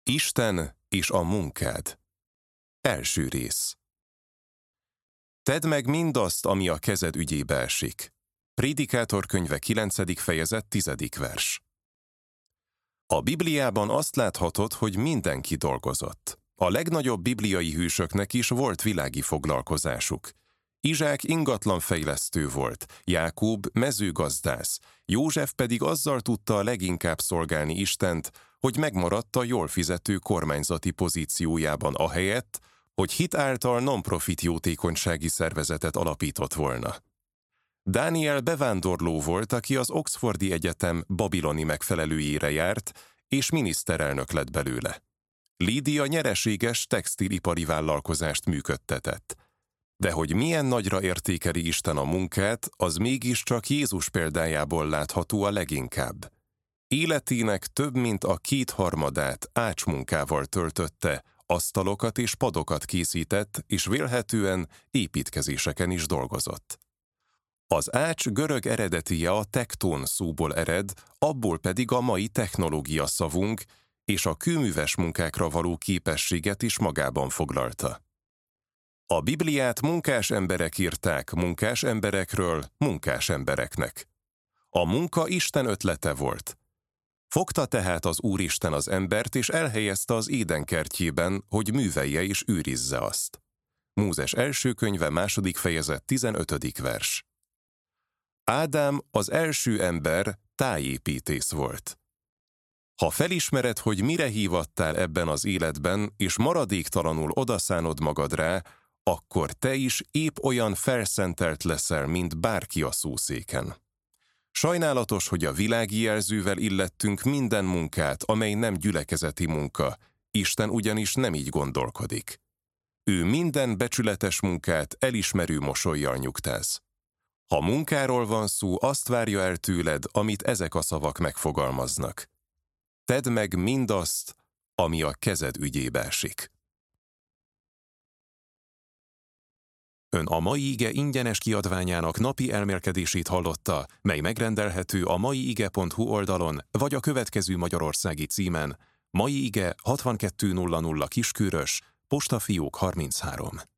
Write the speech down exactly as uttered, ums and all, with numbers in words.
Isten és a munkád. Első rész. Tedd meg mindazt, ami a kezed ügyébe esik. Prédikátor könyve kilencedik fejezet tizedik vers. A Bibliában azt láthatod, hogy mindenki dolgozott. A legnagyobb bibliai hősöknek is volt világi foglalkozásuk. Izsák ingatlanfejlesztő volt, Jákob mezőgazdász, József pedig azzal tudta a leginkább szolgálni Istent, hogy megmaradt a jól fizető kormányzati pozíciójában ahelyett, hogy hit által non-profit jótékonysági szervezetet alapított volna. Dániel bevándorló volt, aki az Oxfordi Egyetem babiloni megfelelőjére járt, és miniszterelnök lett belőle. Lídia nyereséges textilipari vállalkozást működtetett. De hogy milyen nagyra értékeli Isten a munkát, az mégiscsak Jézus példájából látható a leginkább. Életének több mint a kétharmadát ácsmunkával töltötte, asztalokat és padokat készített, és vélhetően építkezéseken is dolgozott. Az ács görög eredetije a tekton szóból ered, abból pedig a mai technológia szavunk, és a kőműves munkákra való képességet is magában foglalta. A Bibliát munkás emberek írták munkás emberekről munkás embereknek. A munka Isten ötlete volt. Fogta tehát az Úristen az embert, és elhelyezte az Éden kertjében, hogy művelje és őrizze azt. Mózes első könyve második fejezet tizenötödik vers. Ádám, az első ember, tájépítész volt. Ha felismered, hogy mire hívattál ebben az életben, és maradéktalanul odaszánod magad rá, akkor te is épp olyan felszentelt leszel, mint bárki a szószéken. Sajnálatos, hogy a világi jelzővel illettünk minden munkát, amely nem gyülekezeti munka, Isten ugyanis nem így gondolkodik. Ő minden becsületes munkát elismerő mosollyal nyugtáz. Ha munkáról van szó, azt várja el tőled, amit ezek a szavak megfogalmaznak. Tedd meg mindazt, ami a kezed ügyébe esik. Ön a Mai Ige ingyenes kiadványának napi elmélkedését hallotta, mely megrendelhető a maiige pont hu oldalon, vagy a következő magyarországi címen: Mai Ige hatvankettő nulla nulla Kiskörös, Postafiók harminchárom.